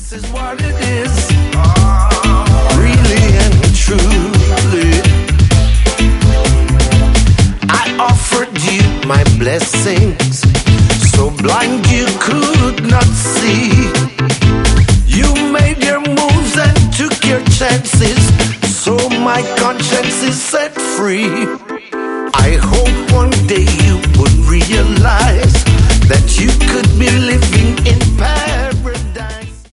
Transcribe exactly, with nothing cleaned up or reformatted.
This is what it is, really and truly. I offered you my blessings, so blind you could not see. You made your moves and took your chances, so my conscience is set free. I hope one day